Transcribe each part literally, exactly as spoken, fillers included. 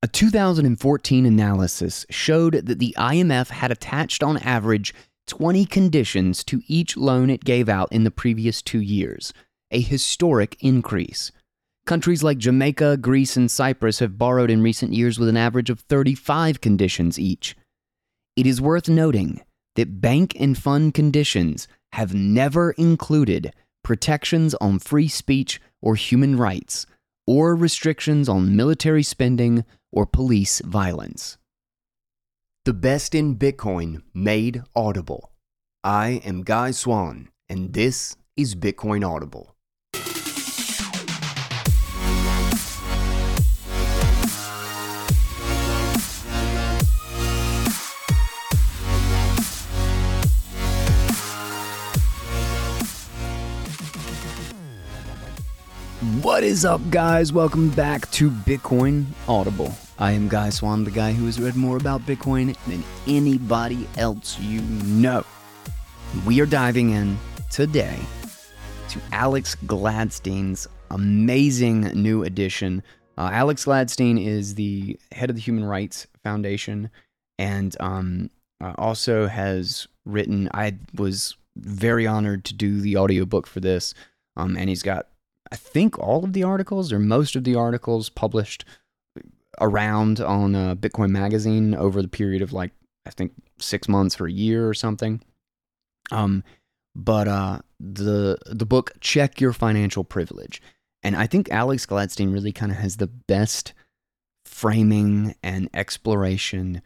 A two thousand fourteen analysis showed that the I M F had attached on average twenty conditions to each loan it gave out in the previous two years, a historic increase. Countries like Jamaica, Greece, and Cyprus have borrowed in recent years with an average of thirty-five conditions each. It is worth noting that bank and fund conditions have never included protections on free speech or human rights, or restrictions on military spending or police violence. The best in Bitcoin made audible. I am Guy Swan, and this is Bitcoin Audible. What is up, guys? Welcome back to Bitcoin Audible. I am Guy Swan, the guy who has read more about Bitcoin than anybody else you know. We are diving in today to Alex Gladstein's amazing new edition. Uh, Alex Gladstein is the head of the Human Rights Foundation and um, uh, also has written, I was very honored to do the audiobook for this, um, and he's got I think all of the articles or most of the articles published around on uh, Bitcoin Magazine over the period of like, I think six months or a year or something. Um, but uh, the the book, Check Your Financial Privilege. And I think Alex Gladstein really kind of has the best framing and exploration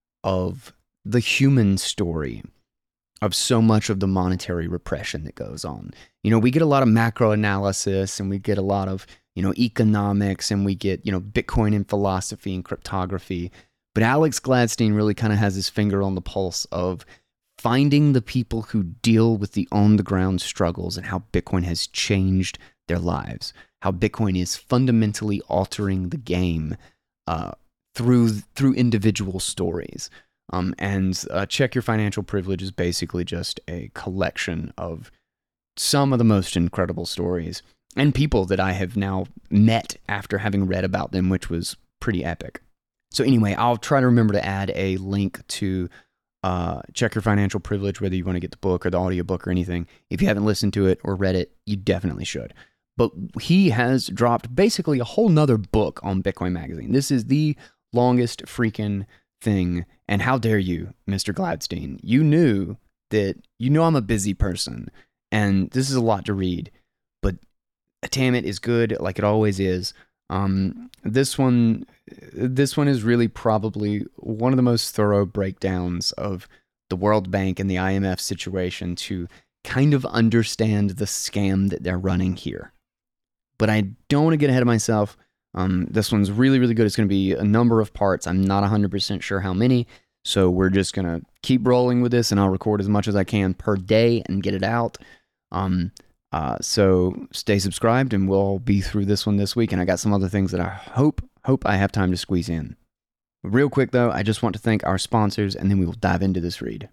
of the human story of so much of the monetary repression that goes on. You know, we get a lot of macro analysis and we get a lot of, you know, economics and we get, you know, Bitcoin and philosophy and cryptography. But Alex Gladstein really kind of has his finger on the pulse of finding the people who deal with the on-the-ground struggles and how Bitcoin has changed their lives, how Bitcoin is fundamentally altering the game uh, through through individual stories. Um, and uh, Check Your Financial Privilege is basically just a collection of some of the most incredible stories and people that I have now met after having read about them, which was pretty epic. So anyway, I'll try to remember to add a link to uh, Check Your Financial Privilege, whether you want to get the book or the audiobook or anything. If you haven't listened to it or read it, you definitely should. But he has dropped basically a whole nother book on Bitcoin Magazine. This is the longest freaking thing. And how dare you, Mister Gladstein? You knew that, you know I'm a busy person, and this is a lot to read, but damn, it is good like it always is. Um, this one, this one is really probably one of the most thorough breakdowns of the World Bank and the I M F situation to kind of understand the scam that they're running here. But I don't want to get ahead of myself. Um, this one's really, really good. It's going to be a number of parts. I'm not one hundred percent sure how many, so we're just going to keep rolling with this, and I'll record as much as I can per day and get it out. Um, uh, so stay subscribed, and we'll be through this one this week, and I got some other things that I hope, hope I have time to squeeze in. Real quick, though, I just want to thank our sponsors, and then we will dive into this read.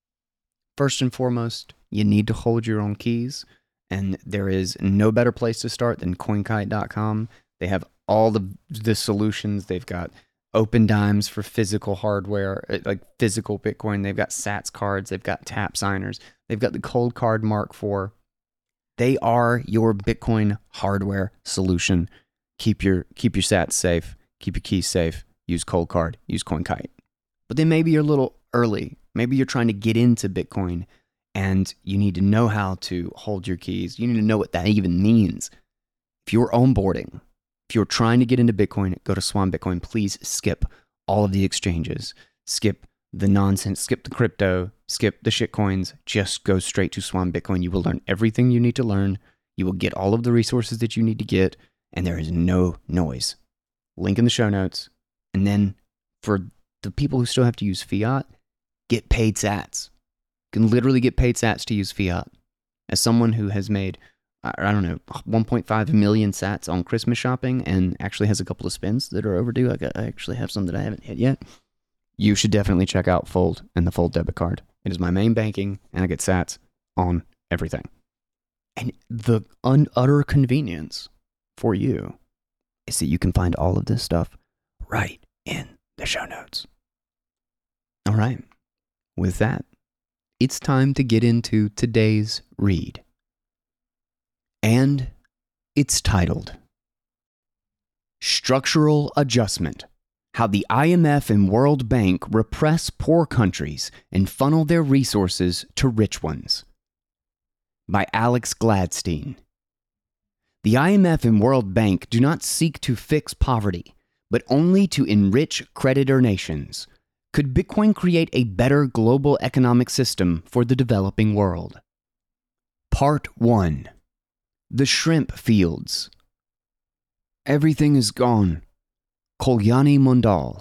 First and foremost, you need to hold your own keys, and there is no better place to start than coinkite dot com. They have all the the solutions. They've got open dimes for physical hardware, like physical Bitcoin. They've got sats cards. They've got tap signers. They've got the Cold Card Mark four. They are your Bitcoin hardware solution. Keep your keep your sats safe. Keep your keys safe. Use Cold Card. Use CoinKite. But then maybe you're a little early. Maybe you're trying to get into Bitcoin and you need to know how to hold your keys. You need to know what that even means. If you're onboarding, if you're trying to get into Bitcoin, go to Swan Bitcoin. Please skip all of the exchanges. Skip the nonsense. Skip the crypto. Skip the shitcoins. Just go straight to Swan Bitcoin. You will learn everything you need to learn. You will get all of the resources that you need to get, and there is no noise. Link in the show notes. And then for the people who still have to use fiat, get paid sats. You can literally get paid sats to use fiat. As someone who has made I don't know, one point five million sats on Christmas shopping and actually has a couple of spins that are overdue. I, got, I actually have some that I haven't hit yet. You should definitely check out Fold and the Fold debit card. It is my main banking, and I get sats on everything. And the un- utter convenience for you is that you can find all of this stuff right in the show notes. All right, with that, it's time to get into today's read. And it's titled Structural Adjustment: How the I M F and World Bank Repress Poor Countries and Funnel Their Resources to Rich Ones, by Alex Gladstein. The I M F and World Bank do not seek to fix poverty, but only to enrich creditor nations. Could Bitcoin create a better global economic system for the developing world? Part one. The Shrimp Fields. Everything is gone. Kalyani Mondal.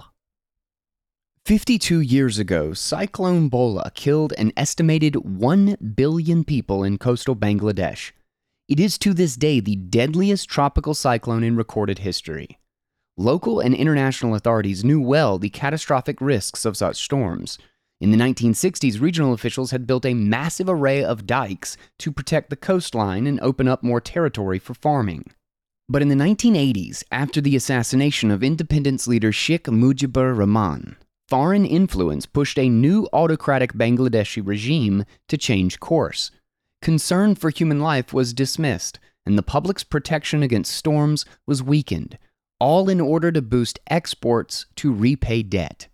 fifty-two years ago, Cyclone Bola killed an estimated one billion people in coastal Bangladesh. It is to this day the deadliest tropical cyclone in recorded history. Local and international authorities knew well the catastrophic risks of such storms. In the nineteen sixties, regional officials had built a massive array of dikes to protect the coastline and open up more territory for farming. But in the nineteen eighties, after the assassination of independence leader Sheikh Mujibur Rahman, foreign influence pushed a new autocratic Bangladeshi regime to change course. Concern for human life was dismissed, and the public's protection against storms was weakened, all in order to boost exports to repay debt.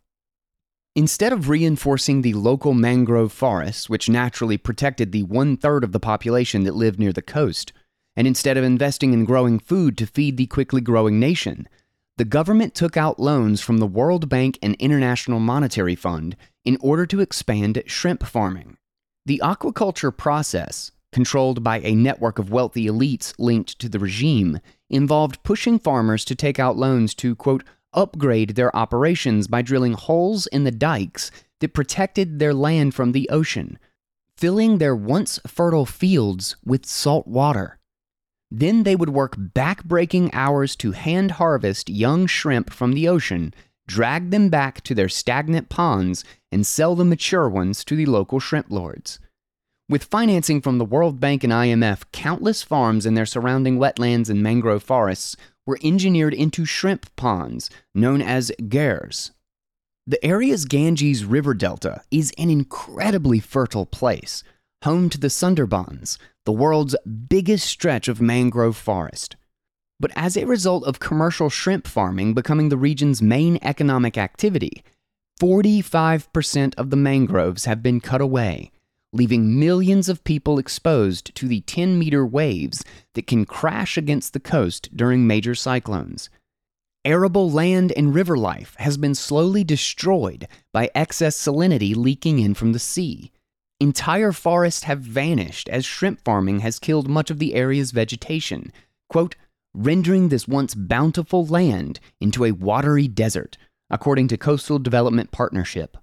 Instead of reinforcing the local mangrove forests, which naturally protected the one-third of the population that lived near the coast, and instead of investing in growing food to feed the quickly growing nation, the government took out loans from the World Bank and International Monetary Fund in order to expand shrimp farming. The aquaculture process, controlled by a network of wealthy elites linked to the regime, involved pushing farmers to take out loans to, quote, upgrade their operations by drilling holes in the dikes that protected their land from the ocean, filling their once fertile fields with salt water. Then they would work back-breaking hours to hand harvest young shrimp from the ocean, drag them back to their stagnant ponds, and sell the mature ones to the local shrimp lords. With financing from the World Bank and I M F, countless farms and their surrounding wetlands and mangrove forests were engineered into shrimp ponds, known as gers. The area's Ganges River Delta is an incredibly fertile place, home to the Sundarbans, the world's biggest stretch of mangrove forest. But as a result of commercial shrimp farming becoming the region's main economic activity, forty-five percent of the mangroves have been cut away, leaving millions of people exposed to the ten-meter waves that can crash against the coast during major cyclones. Arable land and river life has been slowly destroyed by excess salinity leaking in from the sea. Entire forests have vanished as shrimp farming has killed much of the area's vegetation, quote, rendering this once bountiful land into a watery desert, according to Coastal Development Partnership.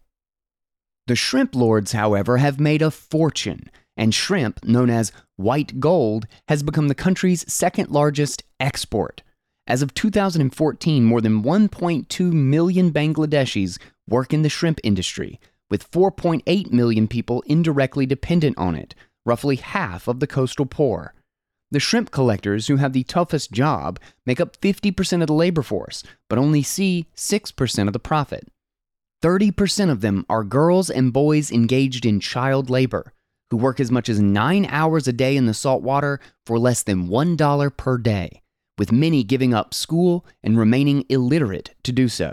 The shrimp lords, however, have made a fortune, and shrimp, known as white gold, has become the country's second largest export. As of two thousand fourteen, more than one point two million Bangladeshis work in the shrimp industry, with four point eight million people indirectly dependent on it, roughly half of the coastal poor. The shrimp collectors, who have the toughest job, make up fifty percent of the labor force, but only see six percent of the profit. thirty percent of them are girls and boys engaged in child labor, who work as much as nine hours a day in the salt water for less than one dollar per day, with many giving up school and remaining illiterate to do so.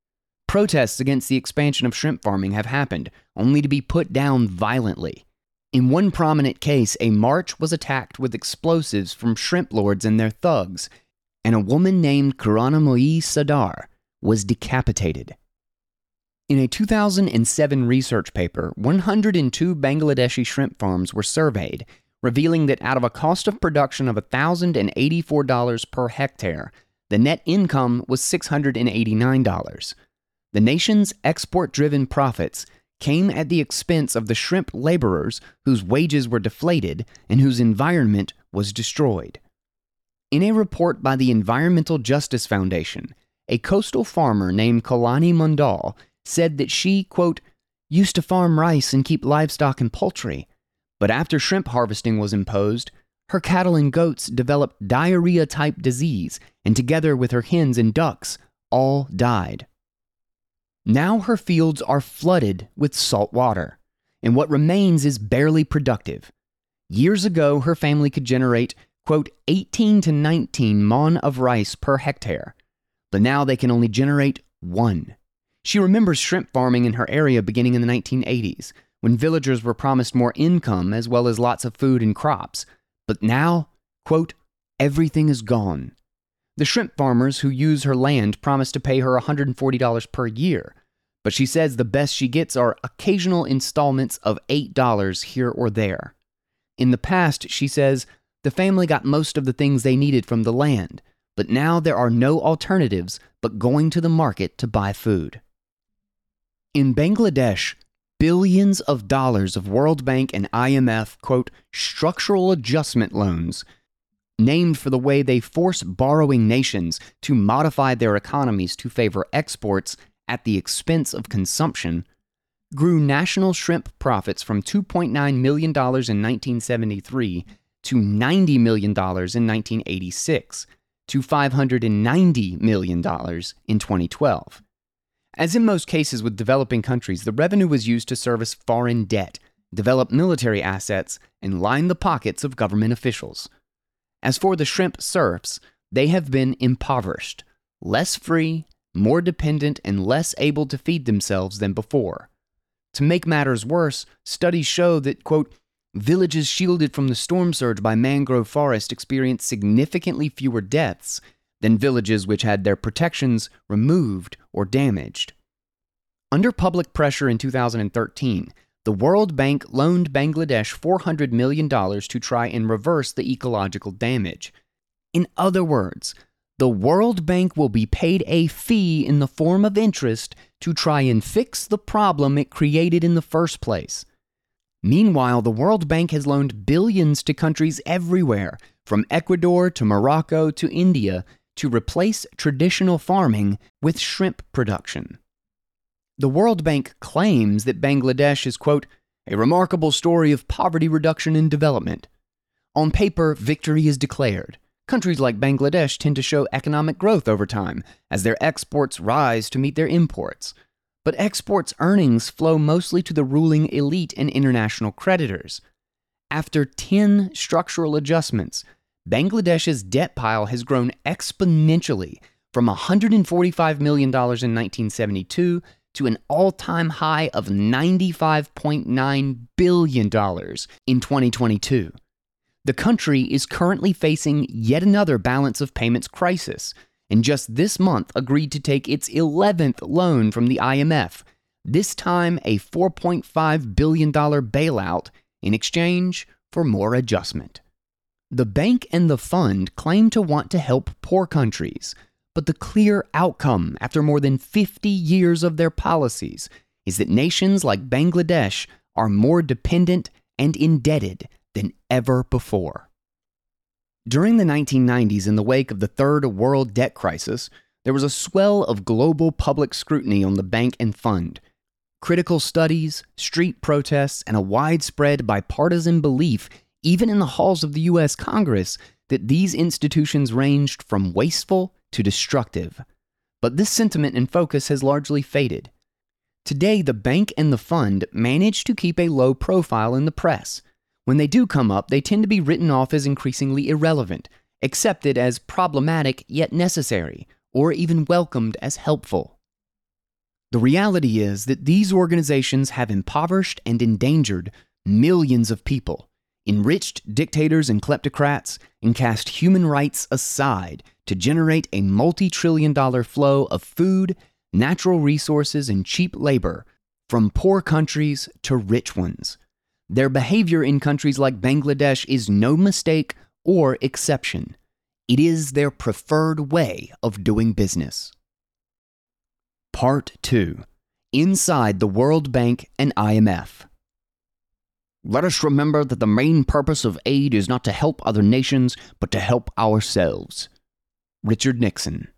Protests against the expansion of shrimp farming have happened, only to be put down violently. In one prominent case, a march was attacked with explosives from shrimp lords and their thugs, and a woman named Karunamoyee Sadar was decapitated. In a two thousand seven research paper, one hundred two Bangladeshi shrimp farms were surveyed, revealing that out of a cost of production of one thousand eighty-four dollars per hectare, the net income was six hundred eighty-nine dollars. The nation's export-driven profits came at the expense of the shrimp laborers whose wages were deflated and whose environment was destroyed. In a report by the Environmental Justice Foundation, a coastal farmer named Kalyani Mondal said that she, quote, used to farm rice and keep livestock and poultry, but after shrimp harvesting was imposed, her cattle and goats developed diarrhea-type disease, and together with her hens and ducks, all died. Now her fields are flooded with salt water, and what remains is barely productive. Years ago, her family could generate, quote, eighteen to nineteen mon of rice per hectare, but now they can only generate one. She remembers shrimp farming in her area beginning in the nineteen eighties, when villagers were promised more income as well as lots of food and crops. But now, quote, everything is gone. The shrimp farmers who use her land promise to pay her one hundred forty dollars per year, but she says the best she gets are occasional installments of eight dollars here or there. In the past, she says, the family got most of the things they needed from the land, but now there are no alternatives but going to the market to buy food. In Bangladesh, billions of dollars of World Bank and I M F, quote, structural adjustment loans, named for the way they force borrowing nations to modify their economies to favor exports at the expense of consumption, grew national shrimp profits from two point nine million dollars in nineteen seventy-three to ninety million dollars in nineteen eighty-six, to five hundred ninety million dollars in twenty twelve. As in most cases with developing countries, the revenue was used to service foreign debt, develop military assets, and line the pockets of government officials. As for the shrimp serfs, they have been impoverished, less free, more dependent, and less able to feed themselves than before. To make matters worse, studies show that, quote, villages shielded from the storm surge by mangrove forest experienced significantly fewer deaths than villages which had their protections removed or damaged. Under public pressure in two thousand thirteen, the World Bank loaned Bangladesh four hundred million dollars to try and reverse the ecological damage. In other words, the World Bank will be paid a fee in the form of interest to try and fix the problem it created in the first place. Meanwhile, the World Bank has loaned billions to countries everywhere, from Ecuador to Morocco to India, to replace traditional farming with shrimp production. The World Bank claims that Bangladesh is, quote, a remarkable story of poverty reduction and development. On paper, victory is declared. Countries like Bangladesh tend to show economic growth over time as their exports rise to meet their imports. But exports earnings flow mostly to the ruling elite and international creditors. After ten structural adjustments, Bangladesh's debt pile has grown exponentially from one hundred forty-five million dollars in nineteen seventy-two to an all-time high of ninety-five point nine billion dollars in twenty twenty-two. The country is currently facing yet another balance of payments crisis, and just this month agreed to take its eleventh loan from the I M F, this time a four point five billion dollars bailout in exchange for more adjustment. The bank and the fund claim to want to help poor countries, but the clear outcome after more than fifty years of their policies is that nations like Bangladesh are more dependent and indebted than ever before. During the nineteen nineties, in the wake of the third world debt crisis, there was a swell of global public scrutiny on the bank and fund. Critical studies, street protests, and a widespread bipartisan belief, even in the halls of the U S Congress, that these institutions ranged from wasteful to destructive. But this sentiment and focus has largely faded. Today, the bank and the fund manage to keep a low profile in the press. When they do come up, they tend to be written off as increasingly irrelevant, accepted as problematic yet necessary, or even welcomed as helpful. The reality is that these organizations have impoverished and endangered millions of people, enriched dictators and kleptocrats, and cast human rights aside to generate a multi-trillion dollar flow of food, natural resources, and cheap labor from poor countries to rich ones. Their behavior in countries like Bangladesh is no mistake or exception. It is their preferred way of doing business. Part two. Inside the World Bank and I M F. Let us remember that the main purpose of aid is not to help other nations, but to help ourselves. Richard Nixon.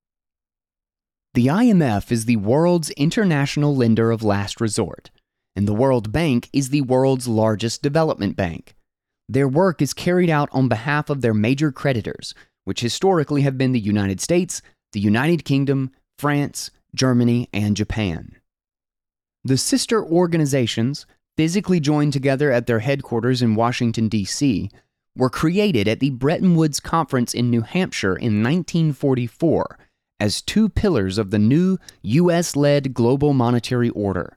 The I M F is the world's international lender of last resort, and the World Bank is the world's largest development bank. Their work is carried out on behalf of their major creditors, which historically have been the United States, the United Kingdom, France, Germany, and Japan. The sister organizations, physically joined together at their headquarters in Washington, D C, were created at the Bretton Woods Conference in New Hampshire in nineteen forty-four as two pillars of the new U S-led global monetary order.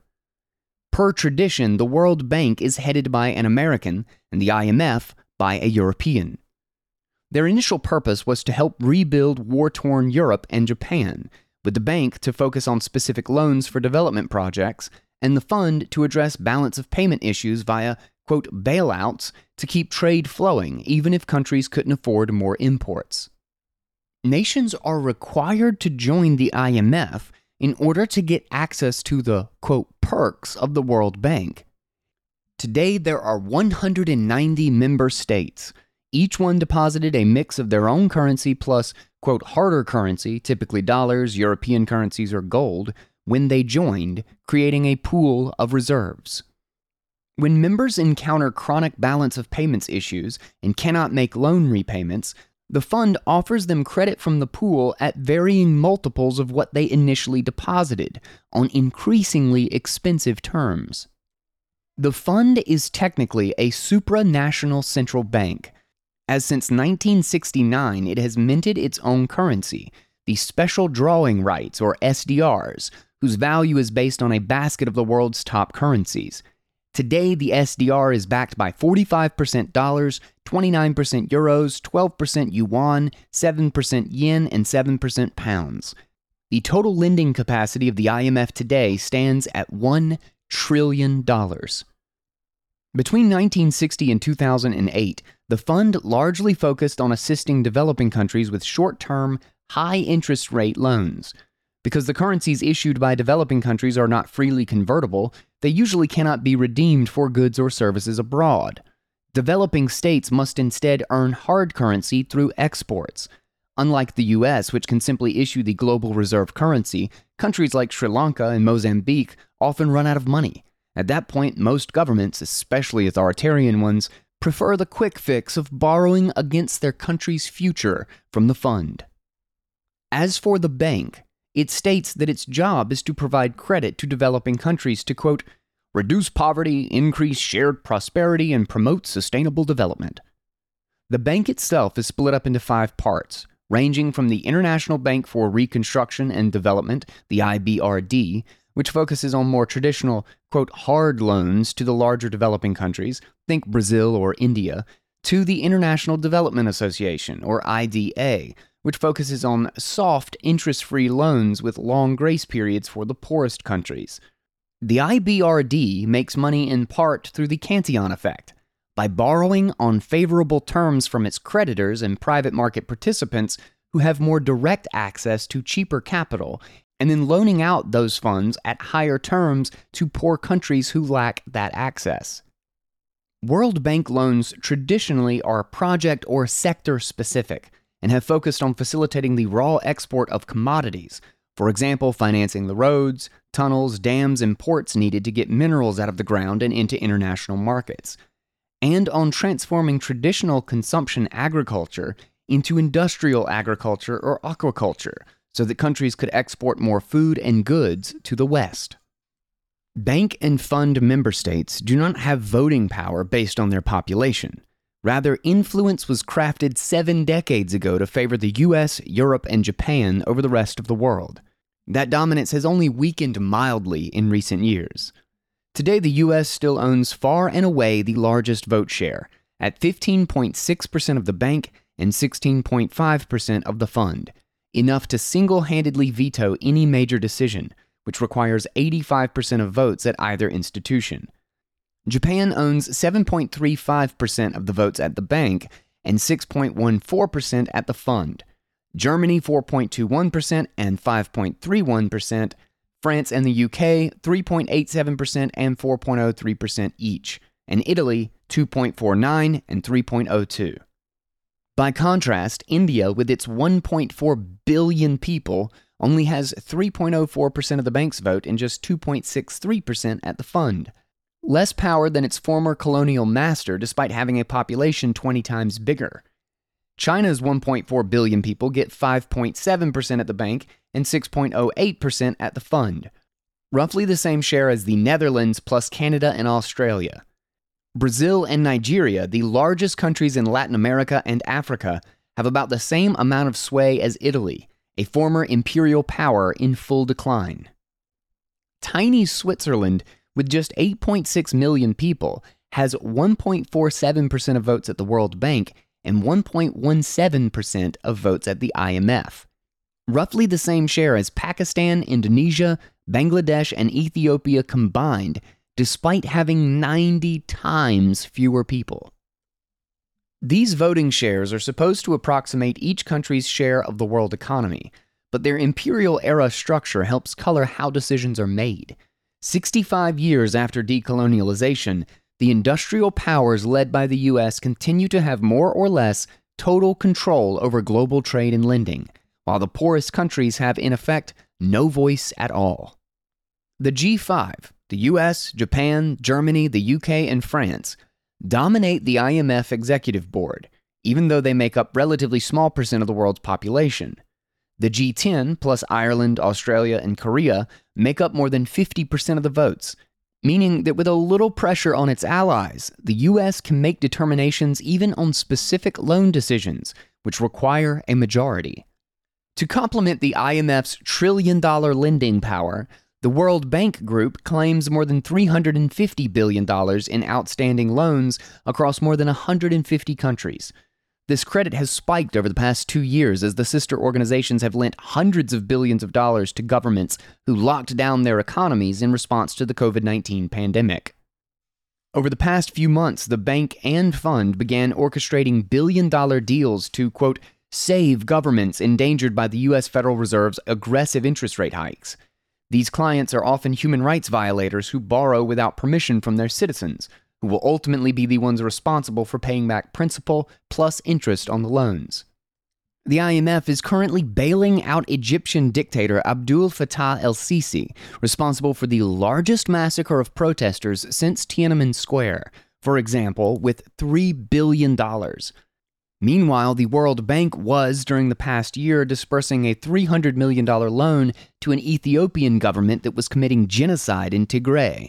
Per tradition, the World Bank is headed by an American and the I M F by a European. Their initial purpose was to help rebuild war-torn Europe and Japan, with the bank to focus on specific loans for development projects and the fund to address balance of payment issues via, quote, bailouts to keep trade flowing even if countries couldn't afford more imports. Nations are required to join the I M F in order to get access to the, quote, perks of the World Bank. Today, there are one hundred ninety member states. Each one deposited a mix of their own currency plus, quote, harder currency, typically dollars, European currencies, or gold, when they joined, creating a pool of reserves. When members encounter chronic balance of payments issues and cannot make loan repayments, the fund offers them credit from the pool at varying multiples of what they initially deposited, on increasingly expensive terms. The fund is technically a supranational central bank, as since nineteen sixty-nine it has minted its own currency, the Special Drawing Rights, or S D Rs, whose value is based on a basket of the world's top currencies. Today, the S D R is backed by forty-five percent dollars, twenty-nine percent euros, twelve percent yuan, seven percent yen, and seven percent pounds. The total lending capacity of the I M F today stands at one trillion dollars. Between nineteen sixty and two thousand eight, the fund largely focused on assisting developing countries with short-term, high-interest rate loans. Because the currencies issued by developing countries are not freely convertible, they usually cannot be redeemed for goods or services abroad. Developing states must instead earn hard currency through exports. Unlike the U S, which can simply issue the global reserve currency, countries like Sri Lanka and Mozambique often run out of money. At that point, most governments, especially authoritarian ones, prefer the quick fix of borrowing against their country's future from the fund. As for the bank, it states that its job is to provide credit to developing countries to, quote, reduce poverty, increase shared prosperity, and promote sustainable development. The bank itself is split up into five parts, ranging from the International Bank for Reconstruction and Development, the I B R D, which focuses on more traditional, quote, hard loans to the larger developing countries, think Brazil or India, to the International Development Association, or I D A, which focuses on soft, interest-free loans with long grace periods for the poorest countries. The I B R D makes money in part through the Cantillon effect, by borrowing on favorable terms from its creditors and private market participants who have more direct access to cheaper capital, and then loaning out those funds at higher terms to poor countries who lack that access. World Bank loans traditionally are project or sector specific and have focused on facilitating the raw export of commodities, for example, financing the roads, tunnels, dams, and ports needed to get minerals out of the ground and into international markets, and on transforming traditional consumption agriculture into industrial agriculture or aquaculture, so that countries could export more food and goods to the West. Bank and fund member states do not have voting power based on their population. Rather, influence was crafted seven decades ago to favor the U S, Europe, and Japan over the rest of the world. That dominance has only weakened mildly in recent years. Today, the U S still owns far and away the largest vote share, at fifteen point six percent of the bank and sixteen point five percent of the fund, enough to single-handedly veto any major decision, which requires eighty-five percent of votes at either institution. Japan owns seven point three five percent of the votes at the bank and six point one four percent at the fund. Germany four point two one percent and five point three one percent. France and the U K three point eight seven percent and four point zero three percent each, and Italy two point four nine and three point zero two. By contrast, India, with its one point four billion people, only has three point zero four percent of the bank's vote and just two point six three percent at the fund. Less power than its former colonial master, despite having a population twenty times bigger. China's one point four billion people get five point seven percent at the bank and six point zero eight percent at the fund, roughly the same share as the Netherlands plus Canada and Australia. Brazil and Nigeria, the largest countries in Latin America and Africa, have about the same amount of sway as Italy, a former imperial power in full decline. Tiny Switzerland, with just eight point six million people, has one point four seven percent of votes at the World Bank and one point one seven percent of votes at the I M F. Roughly the same share as Pakistan, Indonesia, Bangladesh, and Ethiopia combined, despite having ninety times fewer people. These voting shares are supposed to approximate each country's share of the world economy, but their imperial-era structure helps color how decisions are made. sixty-five years after decolonialization, the industrial powers led by the U S continue to have more or less total control over global trade and lending, while the poorest countries have, in effect, no voice at all. The G five, the U S, Japan, Germany, the U K, and France, dominate the I M F executive board, even though they make up relatively small percent of the world's population. The G ten, plus Ireland, Australia, and Korea, make up more than fifty percent of the votes, meaning that with a little pressure on its allies, the U S can make determinations even on specific loan decisions, which require a majority. To complement the I M F's trillion-dollar lending power, the World Bank Group claims more than three hundred fifty billion dollars in outstanding loans across more than one hundred fifty countries. This credit has spiked over the past two years as the sister organizations have lent hundreds of billions of dollars to governments who locked down their economies in response to the covid nineteen pandemic. Over the past few months, the bank and fund began orchestrating billion-dollar deals to, quote, save governments endangered by the U S Federal Reserve's aggressive interest rate hikes. These clients are often human rights violators who borrow without permission from their citizens, who will ultimately be the ones responsible for paying back principal plus interest on the loans. The I M F is currently bailing out Egyptian dictator Abdul Fattah el-Sisi, responsible for the largest massacre of protesters since Tiananmen Square, for example, with three billion dollars. Meanwhile, the World Bank was, during the past year, dispersing a three hundred million dollars loan to an Ethiopian government that was committing genocide in Tigray.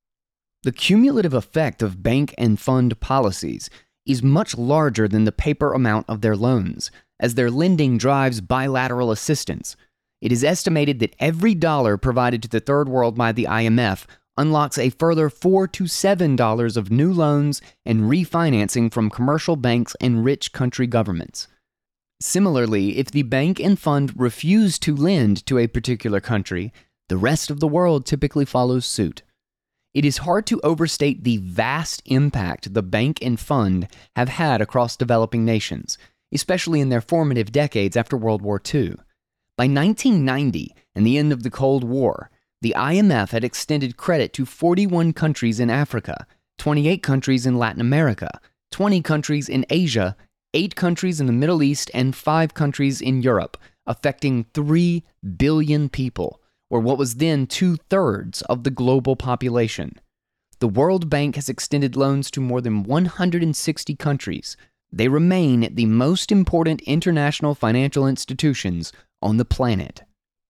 The cumulative effect of bank and fund policies is much larger than the paper amount of their loans, as their lending drives bilateral assistance. It is estimated that every dollar provided to the Third World by the I M F unlocks a further four to seven dollars of new loans and refinancing from commercial banks and rich country governments. Similarly, if the bank and fund refuse to lend to a particular country, the rest of the world typically follows suit. It is hard to overstate the vast impact the bank and fund have had across developing nations, especially in their formative decades after World War Two. By nineteen ninety and the end of the Cold War, the I M F had extended credit to forty-one countries in Africa, twenty-eight countries in Latin America, twenty countries in Asia, eight countries in the Middle East, and five countries in Europe, affecting three billion people, or what was then two-thirds of the global population. The World Bank has extended loans to more than one hundred sixty countries. They remain the most important international financial institutions on the planet.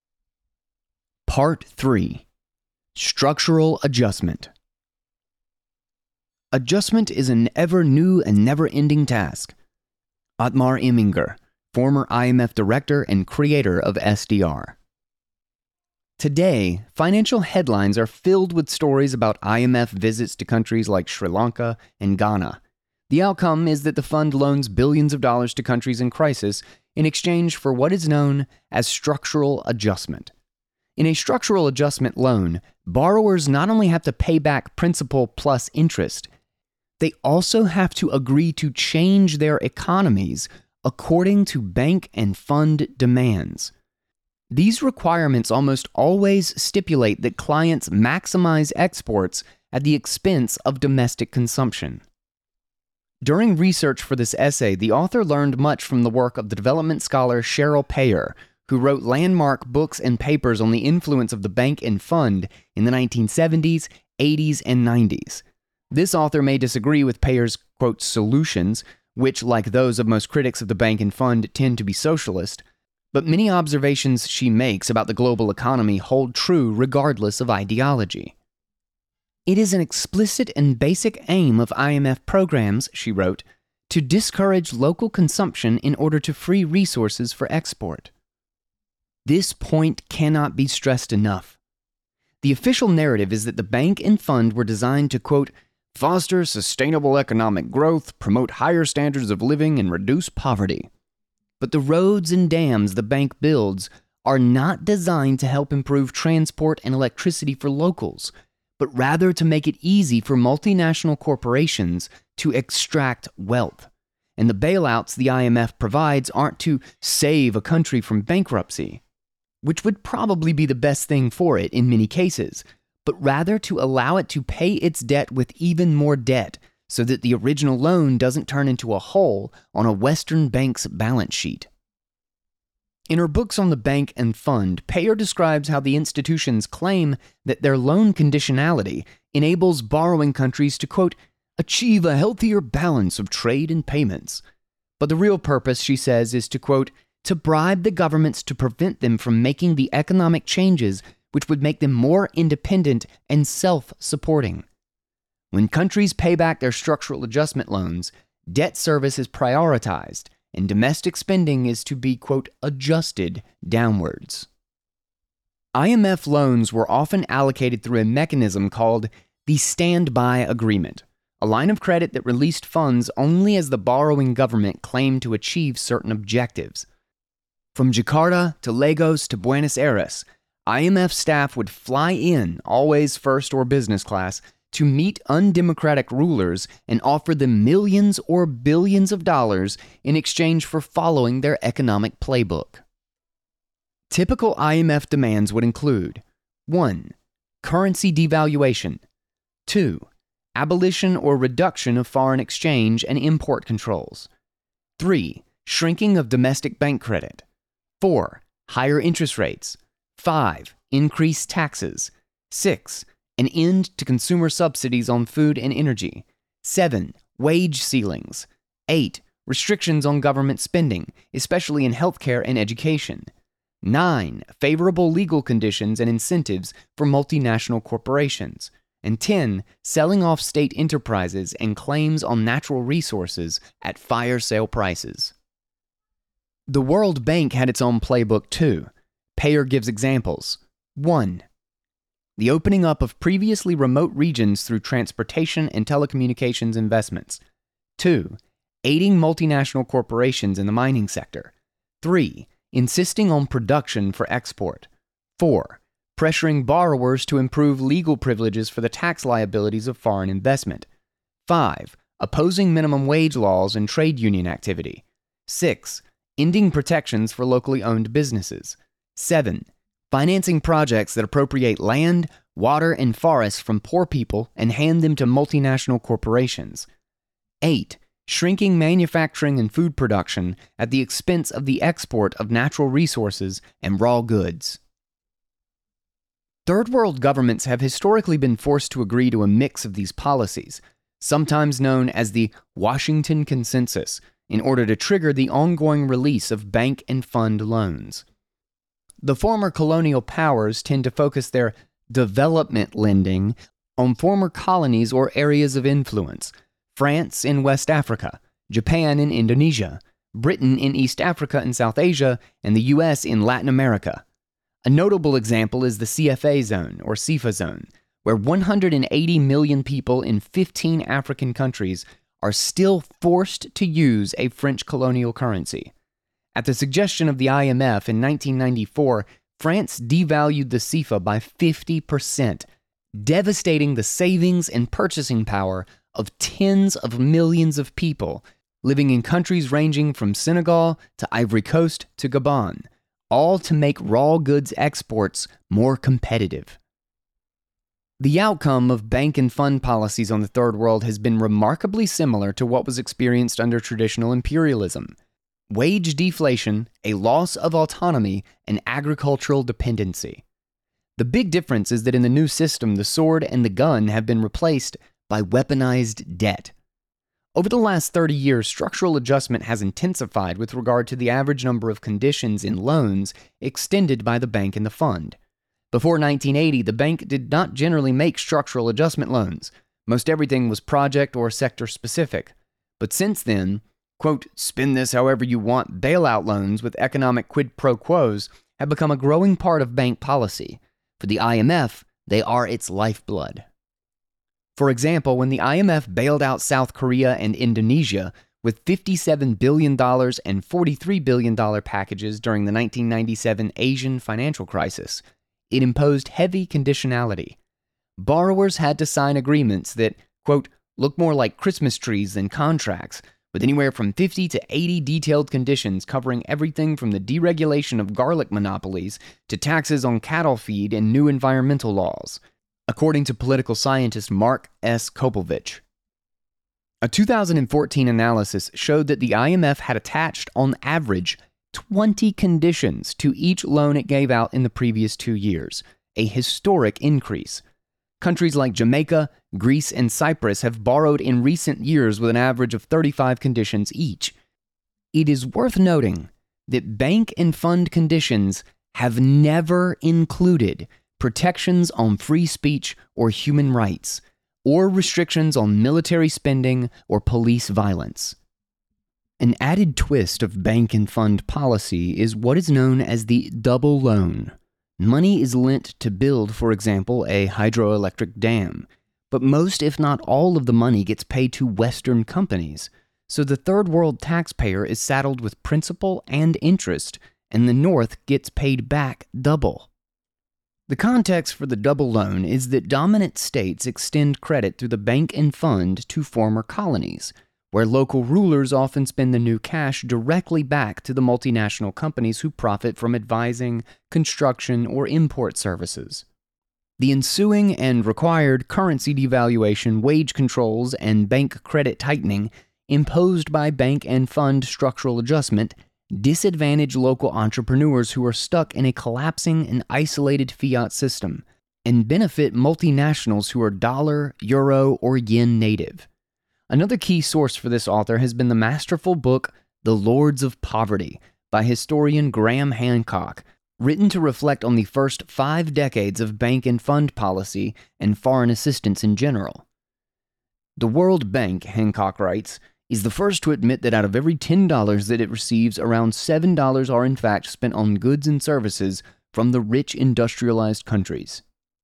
Part three. Structural Adjustment. Adjustment is an ever-new and never-ending task. Otmar Eminger, former I M F director and creator of S D R. Today, financial headlines are filled with stories about I M F visits to countries like Sri Lanka and Ghana. The outcome is that the fund loans billions of dollars to countries in crisis in exchange for what is known as structural adjustment. In a structural adjustment loan, borrowers not only have to pay back principal plus interest, they also have to agree to change their economies according to bank and fund demands. These requirements almost always stipulate that clients maximize exports at the expense of domestic consumption. During research for this essay, the author learned much from the work of the development scholar Cheryl Payer, who wrote landmark books and papers on the influence of the bank and fund in the nineteen seventies, eighties, and nineties. This author may disagree with Payer's, quote, solutions, which, like those of most critics of the bank and fund, tend to be socialist, but many observations she makes about the global economy hold true regardless of ideology. "It is an explicit and basic aim of I M F programs," she wrote, "to discourage local consumption in order to free resources for export." This point cannot be stressed enough. The official narrative is that the bank and fund were designed to, quote, "foster sustainable economic growth, promote higher standards of living, and reduce poverty." But the roads and dams the bank builds are not designed to help improve transport and electricity for locals, but rather to make it easy for multinational corporations to extract wealth. And the bailouts the I M F provides aren't to save a country from bankruptcy, which would probably be the best thing for it in many cases, but rather to allow it to pay its debt with even more debt so that the original loan doesn't turn into a hole on a Western bank's balance sheet. In her books on the bank and fund, Payer describes how the institutions claim that their loan conditionality enables borrowing countries to, quote, "achieve a healthier balance of trade and payments." But the real purpose, she says, is to, quote, "to bribe the governments to prevent them from making the economic changes which would make them more independent and self-supporting." When countries pay back their structural adjustment loans, debt service is prioritized, and domestic spending is to be, quote, "adjusted downwards." I M F loans were often allocated through a mechanism called the Standby Agreement, a line of credit that released funds only as the borrowing government claimed to achieve certain objectives. From Jakarta to Lagos to Buenos Aires, I M F staff would fly in, always first or business class, to meet undemocratic rulers and offer them millions or billions of dollars in exchange for following their economic playbook. Typical I M F demands would include: one. Currency devaluation. two. Abolition or reduction of foreign exchange and import controls. three. Shrinking of domestic bank credit. four. Higher interest rates. five. Increased taxes. six. An end to consumer subsidies on food and energy. seven. Wage ceilings. eight. Restrictions on government spending, especially in healthcare and education. nine. Favorable legal conditions and incentives for multinational corporations. And ten. Selling off state enterprises and claims on natural resources at fire sale prices. The World Bank had its own playbook too. Payer gives examples. one. The opening up of previously remote regions through transportation and telecommunications investments. two. Aiding multinational corporations in the mining sector. three. Insisting on production for export. four. Pressuring borrowers to improve legal privileges for the tax liabilities of foreign investment. five. Opposing minimum wage laws and trade union activity. six. Ending protections for locally owned businesses. seven. Financing projects that appropriate land, water, and forests from poor people and hand them to multinational corporations. eight. Shrinking manufacturing and food production at the expense of the export of natural resources and raw goods. Third world governments have historically been forced to agree to a mix of these policies, sometimes known as the Washington Consensus, in order to trigger the ongoing release of bank and fund loans. The former colonial powers tend to focus their development lending on former colonies or areas of influence: France in West Africa, Japan in Indonesia, Britain in East Africa and South Asia, and the U S in Latin America. A notable example is the C F A zone, or C F A zone, where one hundred eighty million people in fifteen African countries are still forced to use a French colonial currency. At the suggestion of the I M F in nineteen ninety-four, France devalued the C F A by fifty percent, devastating the savings and purchasing power of tens of millions of people living in countries ranging from Senegal to Ivory Coast to Gabon, all to make raw goods exports more competitive. The outcome of bank and fund policies on the Third World has been remarkably similar to what was experienced under traditional imperialism: wage deflation, a loss of autonomy, and agricultural dependency. The big difference is that in the new system, the sword and the gun have been replaced by weaponized debt. Over the last thirty years, structural adjustment has intensified with regard to the average number of conditions in loans extended by the bank and the fund. Before nineteen eighty, the bank did not generally make structural adjustment loans. Most everything was project or sector specific. But since then, quote, spend this however you want bailout loans with economic quid pro quos have become a growing part of bank policy. For the I M F, they are its lifeblood. For example, when the I M F bailed out South Korea and Indonesia with fifty-seven billion dollars and forty-three billion dollars packages during the nineteen ninety-seven Asian financial crisis, it imposed heavy conditionality. Borrowers had to sign agreements that, quote, look more like Christmas trees than contracts, with anywhere from fifty to eighty detailed conditions covering everything from the deregulation of garlic monopolies to taxes on cattle feed and new environmental laws, according to political scientist Mark S. Kopovich. A two thousand fourteen analysis showed that the I M F had attached, on average, twenty conditions to each loan it gave out in the previous two years, a historic increase. Countries like Jamaica, Greece, and Cyprus have borrowed in recent years with an average of thirty-five conditions each. It is worth noting that bank and fund conditions have never included protections on free speech or human rights, or restrictions on military spending or police violence. An added twist of bank and fund policy is what is known as the double loan. Money is lent to build, for example, a hydroelectric dam, but most, if not all, of the money gets paid to Western companies, so the third world taxpayer is saddled with principal and interest, and the North gets paid back double. The context for the double loan is that dominant states extend credit through the bank and fund to former colonies, where local rulers often spend the new cash directly back to the multinational companies who profit from advising, construction, or import services. The ensuing and required currency devaluation, wage controls, and bank credit tightening imposed by bank and fund structural adjustment disadvantage local entrepreneurs who are stuck in a collapsing and isolated fiat system, and benefit multinationals who are dollar, euro, or yen native. Another key source for this author has been the masterful book The Lords of Poverty by historian Graham Hancock, written to reflect on the first five decades of bank and fund policy and foreign assistance in general. The World Bank, Hancock writes, is the first to admit that out of every ten dollars that it receives, around seven dollars are in fact spent on goods and services from the rich industrialized countries.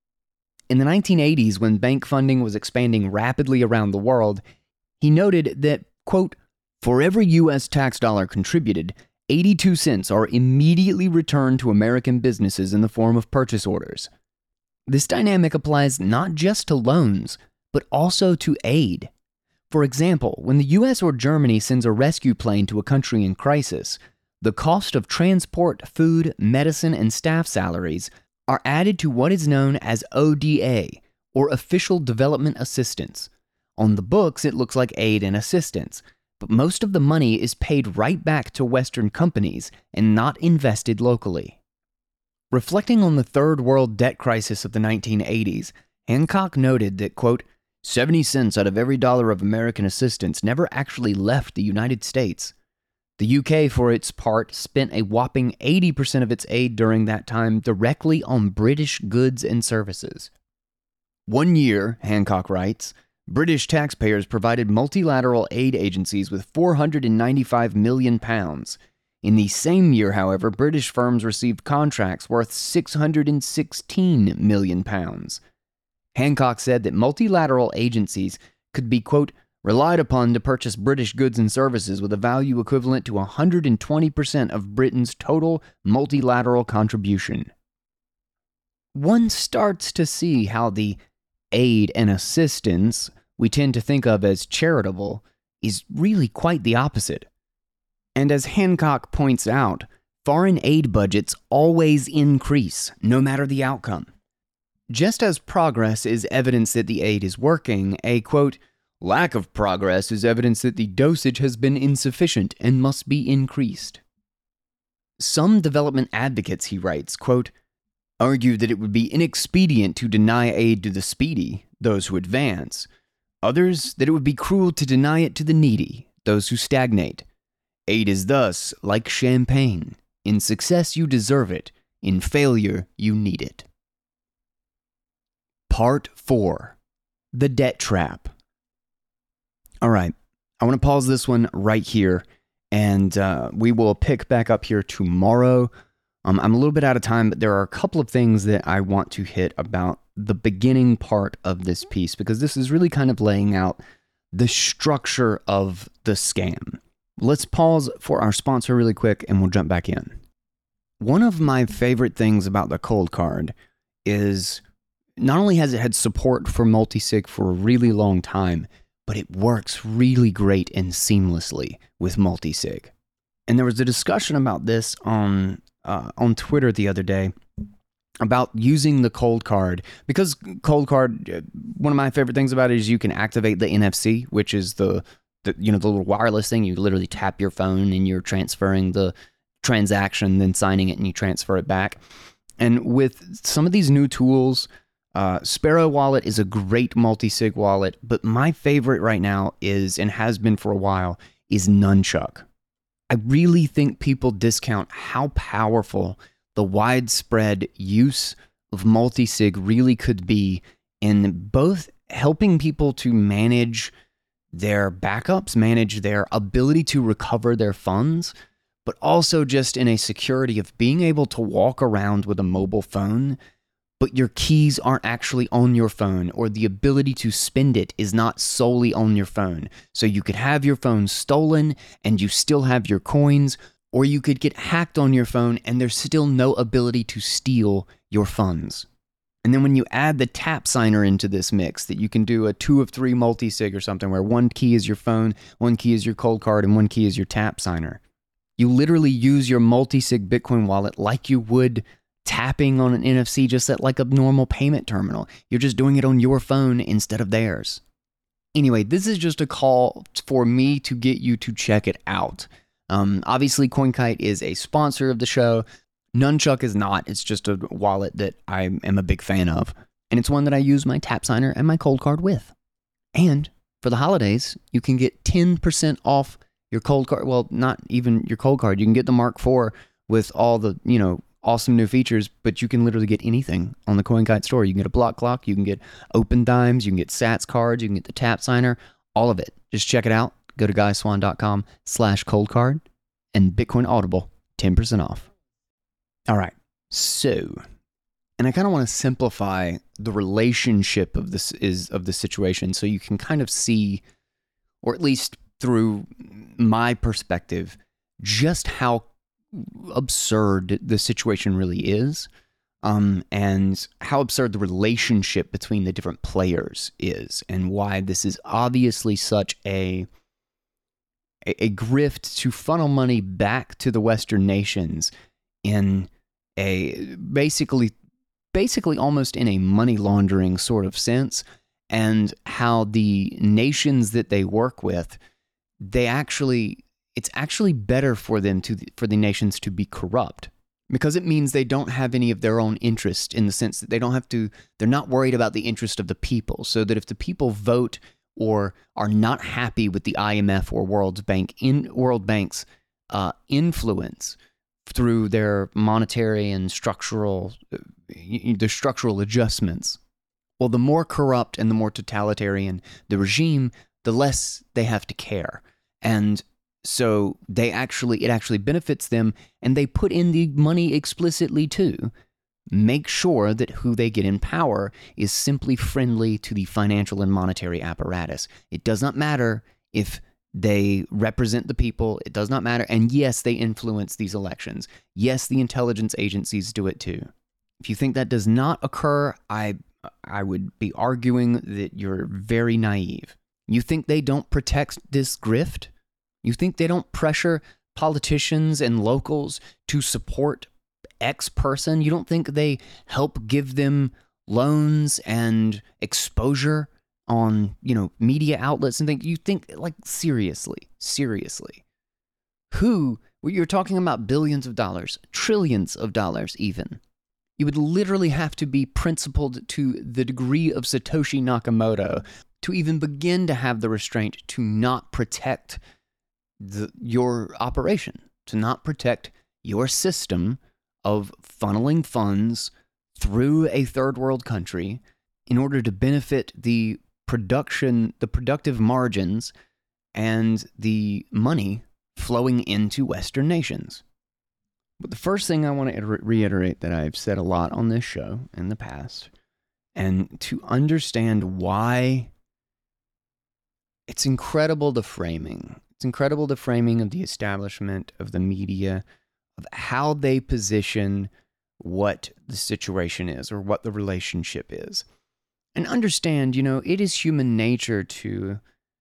In the nineteen eighties, when bank funding was expanding rapidly around the world, he noted that, quote, for every U S tax dollar contributed, eighty-two cents are immediately returned to American businesses in the form of purchase orders. This dynamic applies not just to loans, but also to aid. For example, when the U S or Germany sends a rescue plane to a country in crisis, the cost of transport, food, medicine, and staff salaries are added to what is known as O D A, or Official Development Assistance. On the books, it looks like aid and assistance, but most of the money is paid right back to Western companies and not invested locally. Reflecting on the third world debt crisis of the nineteen eighties, Hancock noted that, quote, seventy cents out of every dollar of American assistance never actually left the United States. The U K, for its part, spent a whopping eighty percent of its aid during that time directly on British goods and services. One year, Hancock writes, British taxpayers provided multilateral aid agencies with four hundred ninety-five million pounds. In the same year, however, British firms received contracts worth six hundred sixteen million pounds. Hancock said that multilateral agencies could be, quote, relied upon to purchase British goods and services with a value equivalent to one hundred twenty percent of Britain's total multilateral contribution. One starts to see how the aid and assistance we tend to think of as charitable is really quite the opposite. And as Hancock points out, foreign aid budgets always increase, no matter the outcome. Just as progress is evidence that the aid is working, a, quote, lack of progress is evidence that the dosage has been insufficient and must be increased. Some development advocates, he writes, quote, argue that it would be inexpedient to deny aid to the speedy, those who advance, Others, that it would be cruel to deny it to the needy, those who stagnate. Aid is thus like champagne. In success you deserve it. In failure you need it. Part four. The Debt Trap. All right, I want to pause this one right here, and uh, we will pick back up here tomorrow. Um, I'm a little bit out of time, but there are a couple of things that I want to hit about the beginning part of this piece, because this is really kind of laying out the structure of the scam. Let's pause for our sponsor really quick, and we'll jump back in. One of my favorite things about the Coldcard is not only has it had support for multisig for a really long time, but it works really great and seamlessly with multisig. And there was a discussion about this on uh, on Twitter the other day about using the Coldcard, because Coldcard, one of my favorite things about it is you can activate the N F C, which is the, the you know the little wireless thing. You literally tap your phone and you're transferring the transaction, then signing it, and you transfer it back. And with some of these new tools, uh, Sparrow Wallet is a great multi-sig wallet, but my favorite right now is, and has been for a while, is Nunchuk. I really think people discount how powerful the widespread use of multi-sig really could be in both helping people to manage their backups, manage their ability to recover their funds, but also just in a security of being able to walk around with a mobile phone, but your keys aren't actually on your phone, or the ability to spend it is not solely on your phone. So you could have your phone stolen and you still have your coins, or you could get hacked on your phone and there's still no ability to steal your funds. And then when you add the tap signer into this mix, that you can do a two of three multi-sig or something where one key is your phone, one key is your Coldcard, and one key is your tap signer. You literally use your multi-sig Bitcoin wallet like you would tapping on an N F C, just at like a normal payment terminal. You're just doing it on your phone instead of theirs. Anyway, this is just a call for me to get you to check it out. Um, obviously, CoinKite is a sponsor of the show. Nunchuk is not. It's just a wallet that I am a big fan of. And it's one that I use my tap signer and my Coldcard with. And for the holidays, you can get ten percent off your Coldcard. Well, not even your Coldcard. You can get the Mark four with all the, you know, awesome new features, but you can literally get anything on the CoinKite store. You can get a block clock, you can get open dimes, you can get Sats cards, you can get the tap signer, all of it. Just check it out. Go to guyswan.com slash coldcard and Bitcoin Audible, ten percent off. All right, so, and I kind of want to simplify the relationship of this is of the situation so you can kind of see, or at least through my perspective, just how absurd the situation really is, um, and how absurd the relationship between the different players is, and why this is obviously such a, a, a grift to funnel money back to the Western nations in a basically, basically almost in a money laundering sort of sense, and how the nations that they work with, they actually, it's actually better for them to, for the nations to be corrupt, because it means they don't have any of their own interest, in the sense that they don't have to, they're not worried about the interest of the people, so that if the people vote or are not happy with the I M F or World Bank in World Bank's uh, influence through their monetary and structural, the structural adjustments, well, the more corrupt and the more totalitarian the regime, the less they have to care. And so they actually, it actually benefits them, and they put in the money explicitly to make sure that who they get in power is simply friendly to the financial and monetary apparatus. It does not matter if they represent the people. It does not matter. And yes, they influence these elections. Yes, the intelligence agencies do it too. If you think that does not occur, I I would be arguing that you're very naive. You think they don't protect this grift? You think they don't pressure politicians and locals to support X person? You don't think they help give them loans and exposure on, you know, media outlets and think, you think, like, seriously, seriously. Who, you're talking about billions of dollars, trillions of dollars even. You would literally have to be principled to the degree of Satoshi Nakamoto to even begin to have the restraint to not protect the, your operation, to not protect your system of funneling funds through a third world country in order to benefit the production, the productive margins and the money flowing into Western nations. But the first thing I want to reiterate that I've said a lot on this show in the past, and to understand why it's incredible the framing. It's incredible the framing of the establishment, of the media, of how they position what the situation is or what the relationship is. And understand, you know, it is human nature to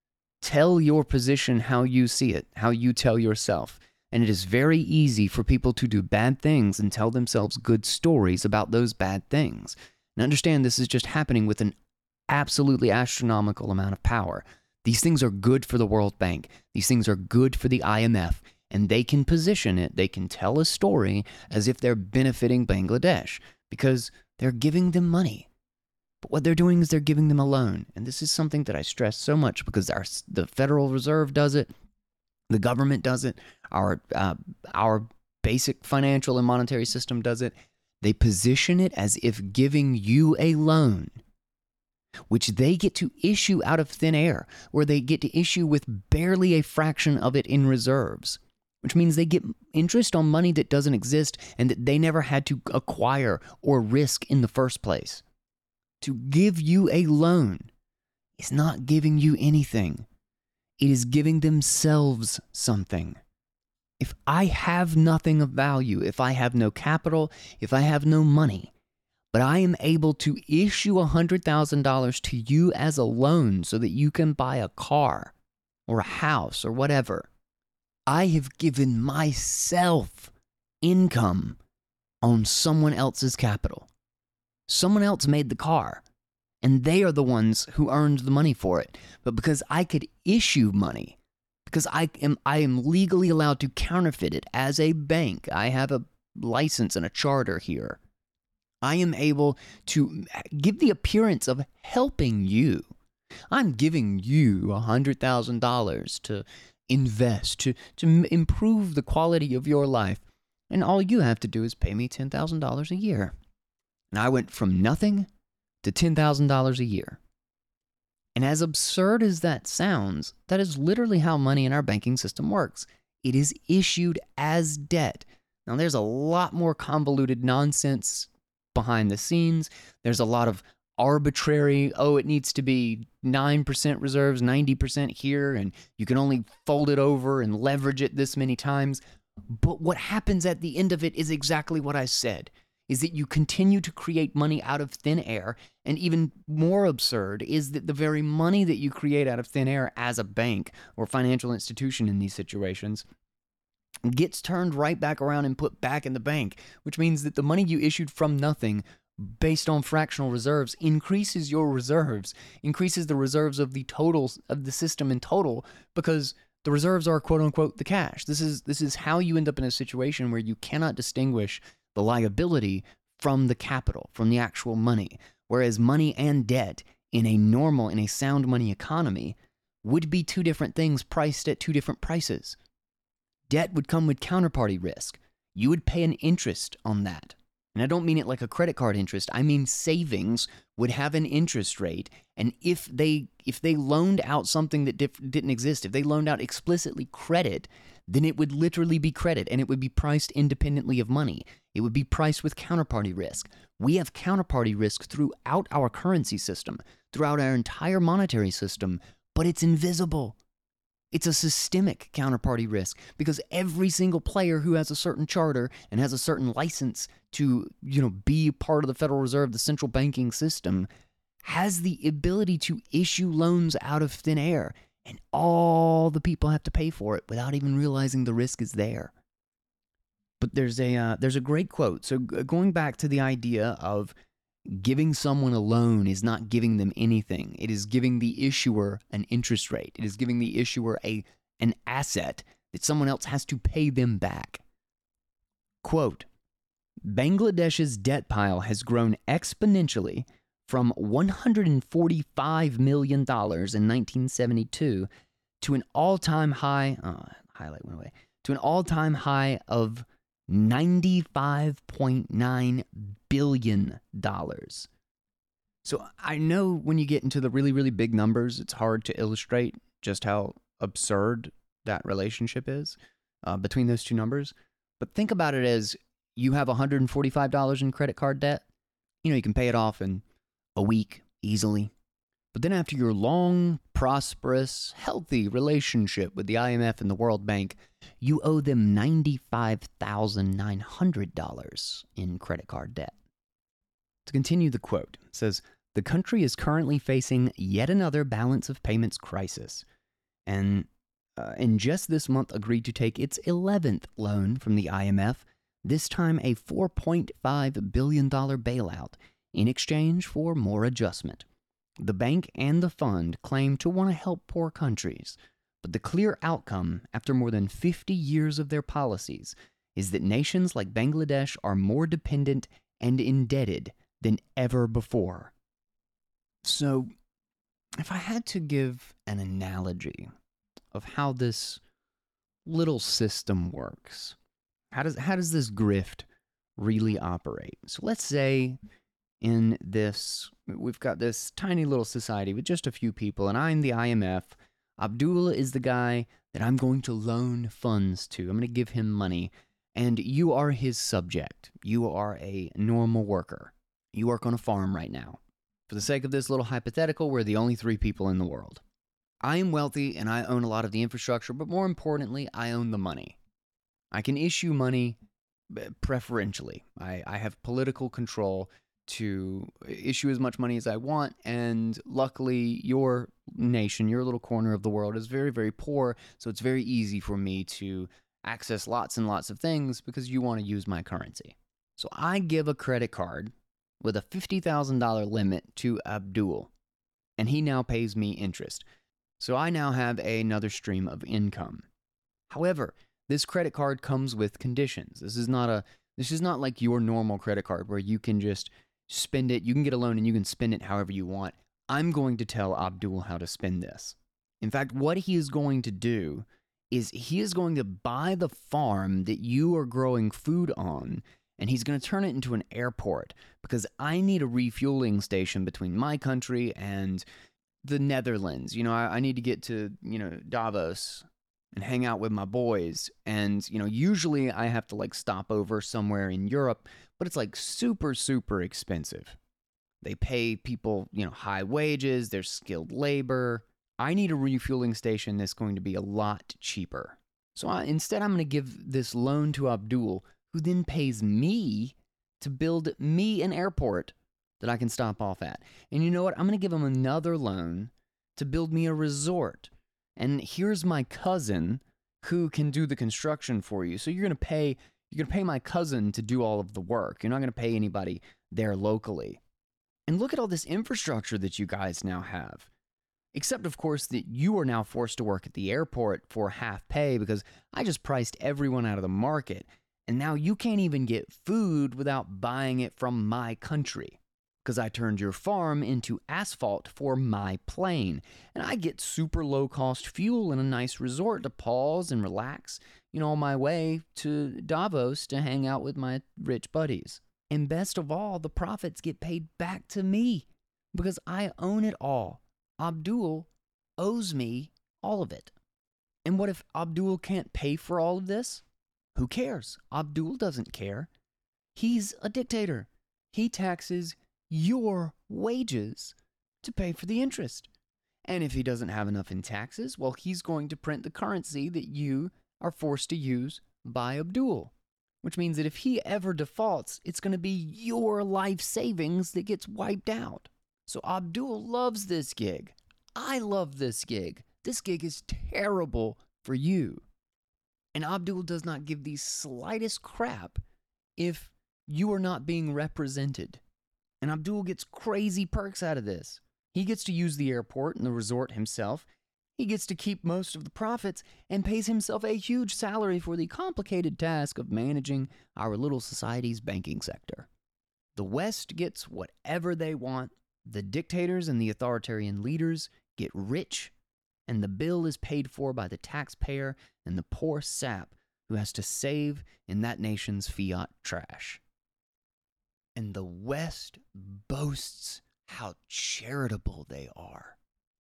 tell your position how you see it, how you tell yourself. And it is very easy for people to do bad things and tell themselves good stories about those bad things. And understand this is just happening with an absolutely astronomical amount of power. These things are good for the World Bank. These things are good for the I M F. And they can position it, they can tell a story as if they're benefiting Bangladesh because they're giving them money. But what they're doing is they're giving them a loan. And this is something that I stress so much because our, the Federal Reserve does it, the government does it, our, uh, our basic financial and monetary system does it. They position it as if giving you a loan, which they get to issue out of thin air, where they get to issue with barely a fraction of it in reserves, which means they get interest on money that doesn't exist and that they never had to acquire or risk in the first place. To give you a loan is not giving you anything. It is giving themselves something. If I have nothing of value, if I have no capital, if I have no money, but I am able to issue one hundred thousand dollars to you as a loan so that you can buy a car or a house or whatever, I have given myself income on someone else's capital. Someone else made the car, and they are the ones who earned the money for it. But because I could issue money, because I am I am legally allowed to counterfeit it as a bank, I have a license and a charter here, I am able to give the appearance of helping you. I'm giving you one hundred thousand dollars to invest, to, to improve the quality of your life. And all you have to do is pay me ten thousand dollars a year. And I went from nothing to ten thousand dollars a year. And as absurd as that sounds, that is literally how money in our banking system works. It is issued as debt. Now, there's a lot more convoluted nonsense behind the scenes. There's a lot of arbitrary, oh, it needs to be nine percent reserves, ninety percent here, and you can only fold it over and leverage it this many times. But what happens at the end of it is exactly what I said, is that you continue to create money out of thin air, and even more absurd is that the very money that you create out of thin air as a bank or financial institution in these situations gets turned right back around and put back in the bank, which means that the money you issued from nothing based on fractional reserves increases your reserves, increases the reserves of the totals of the system in total, because the reserves are quote unquote the cash. This is this is how you end up in a situation where you cannot distinguish the liability from the capital, from the actual money. Whereas money and debt in a normal, in a sound money economy would be two different things priced at two different prices. Debt would come with counterparty risk. You would pay an interest on that. And I don't mean it like a credit card interest. I mean savings would have an interest rate. And if they if they loaned out something that diff- didn't exist, if they loaned out explicitly credit, then it would literally be credit, and it would be priced independently of money. It would be priced with counterparty risk. We have counterparty risk throughout our currency system, throughout our entire monetary system, but it's invisible. It's a systemic counterparty risk because every single player who has a certain charter and has a certain license to, you know, be part of the Federal Reserve, the central banking system, has the ability to issue loans out of thin air, and all the people have to pay for it without even realizing the risk is there. But there's a uh, there's a great quote. So g- going back to the idea of giving someone a loan is not giving them anything. It is giving the issuer an interest rate. It is giving the issuer a an asset that someone else has to pay them back. Quote, Bangladesh's debt pile has grown exponentially from one hundred forty-five million dollars in nineteen seventy-two to an all-time high, oh, highlight went away, to an all-time high of ninety-five point nine billion dollars. So I know when you get into the really, really big numbers, it's hard to illustrate just how absurd that relationship is uh, between those two numbers. But think about it as you have one hundred forty-five dollars in credit card debt. You know, you can pay it off in a week easily. But then after your long, prosperous, healthy relationship with the I M F and the World Bank, you owe them ninety-five thousand nine hundred dollars in credit card debt. To continue the quote, it says, "The country is currently facing yet another balance of payments crisis, and uh, in just this month agreed to take its eleventh loan from the I M F, this time a four point five billion dollars bailout in exchange for more adjustment. The bank and the fund claim to want to help poor countries, but the clear outcome after more than fifty years of their policies is that nations like Bangladesh are more dependent and indebted than ever before." So, if I had to give an analogy of how this little system works, how does how does this grift really operate? So let's say in this, we've got this tiny little society with just a few people, and I'm the I M F. Abdul is the guy that I'm going to loan funds to. I'm going to give him money, and you are his subject. You are a normal worker. You work on a farm right now. For the sake of this little hypothetical, we're the only three people in the world. I am wealthy and I own a lot of the infrastructure, but more importantly, I own the money. I can issue money preferentially. I, I have political control to issue as much money as I want, and luckily your nation, your little corner of the world is very, very poor, so it's very easy for me to access lots and lots of things because you want to use my currency. So I give a credit card with a fifty thousand dollars limit to Abdul, and he now pays me interest. So I now have another stream of income. However, this credit card comes with conditions. This is not a this is not like your normal credit card where you can just spend it, you can get a loan and you can spend it however you want. I'm going to tell Abdul how to spend this. In fact, what he is going to do is he is going to buy the farm that you are growing food on, and he's going to turn it into an airport because I need a refueling station between my country and the Netherlands. You know, I, I need to get to, you know, Davos and hang out with my boys. And, you know, usually I have to like stop over somewhere in Europe, but it's like super, super expensive. They pay people, you know, high wages, there's skilled labor. I need a refueling station that's going to be a lot cheaper. So I, instead, I'm going to give this loan to Abdul, who then pays me to build me an airport that I can stop off at. And you know what? I'm going to give him another loan to build me a resort. And here's my cousin who can do the construction for you. So you're going to pay you're going to pay my cousin to do all of the work. You're not going to pay anybody there locally. And look at all this infrastructure that you guys now have. Except, of course, that you are now forced to work at the airport for half pay because I just priced everyone out of the market. And now you can't even get food without buying it from my country because I turned your farm into asphalt for my plane. And I get super low-cost fuel and a nice resort to pause and relax, you know, on my way to Davos to hang out with my rich buddies. And best of all, the profits get paid back to me because I own it all. Abdul owes me all of it. And what if Abdul can't pay for all of this? Who cares? Abdul doesn't care. He's a dictator. He taxes your wages to pay for the interest. And if he doesn't have enough in taxes, well, he's going to print the currency that you are forced to use by Abdul. Which means that if he ever defaults, it's going to be your life savings that gets wiped out. So Abdul loves this gig. I love this gig. This gig is terrible for you. And Abdul does not give the slightest crap if you are not being represented. And Abdul gets crazy perks out of this. He gets to use the airport and the resort himself. He gets to keep most of the profits and pays himself a huge salary for the complicated task of managing our little society's banking sector. The West gets whatever they want. The dictators and the authoritarian leaders get rich, and the bill is paid for by the taxpayer and the poor sap who has to save in that nation's fiat trash. And the West boasts how charitable they are.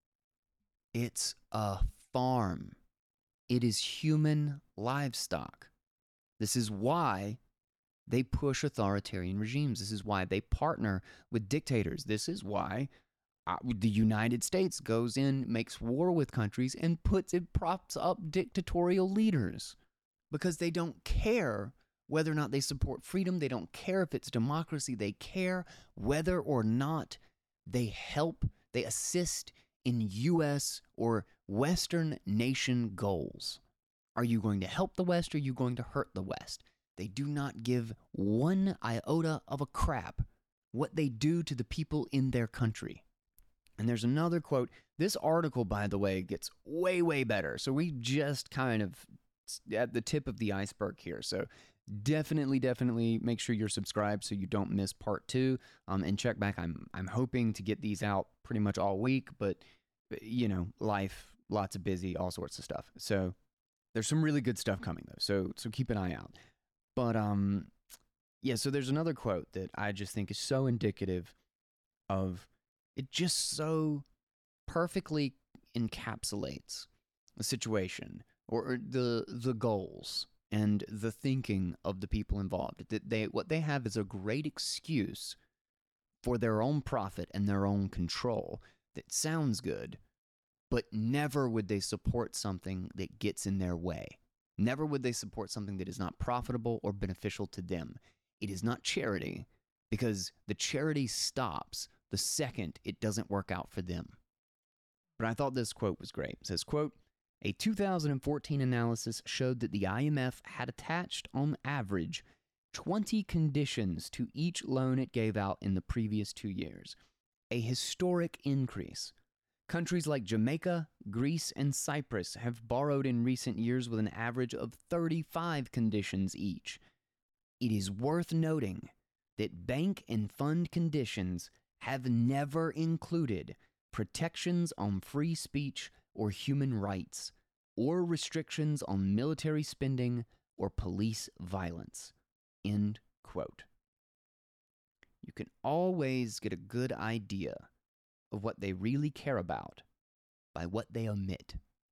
It's a farm. It is human livestock. This is why they push authoritarian regimes. This is why they partner with dictators. This is why uh, the United States goes in, makes war with countries, and puts it props up dictatorial leaders because they don't care whether or not they support freedom. They don't care if it's democracy. They care whether or not they help, they assist in U S or Western nation goals. Are you going to help the West or are you going to hurt the West? They do not give one iota of a crap what they do to the people in their country. And there's another quote. This article, by the way, gets way, way better. So we just kind of at the tip of the iceberg here. So definitely, definitely make sure you're subscribed so you don't miss part two. Um, and check back. I'm I'm hoping to get these out pretty much all week, but you know, life, lots of busy, all sorts of stuff. So there's some really good stuff coming though. So so keep an eye out. But um, yeah. So there's another quote that I just think is so indicative of it. Just so perfectly encapsulates the situation or the the goals and the thinking of the people involved. That they what they have is a great excuse for their own profit and their own control that sounds good, but never would they support something that gets in their way. Never would they support something that is not profitable or beneficial to them. It is not charity because the charity stops the second it doesn't work out for them. But I thought this quote was great. It says, quote, a two thousand fourteen analysis showed that the I M F had attached, on average, twenty conditions to each loan it gave out in the previous two years. A historic increase. Countries like Jamaica, Greece, and Cyprus have borrowed in recent years with an average of thirty-five conditions each. It is worth noting that bank and fund conditions have never included protections on free speech or human rights, or restrictions on military spending or police violence. End quote. You can always get a good idea of what they really care about by what they omit.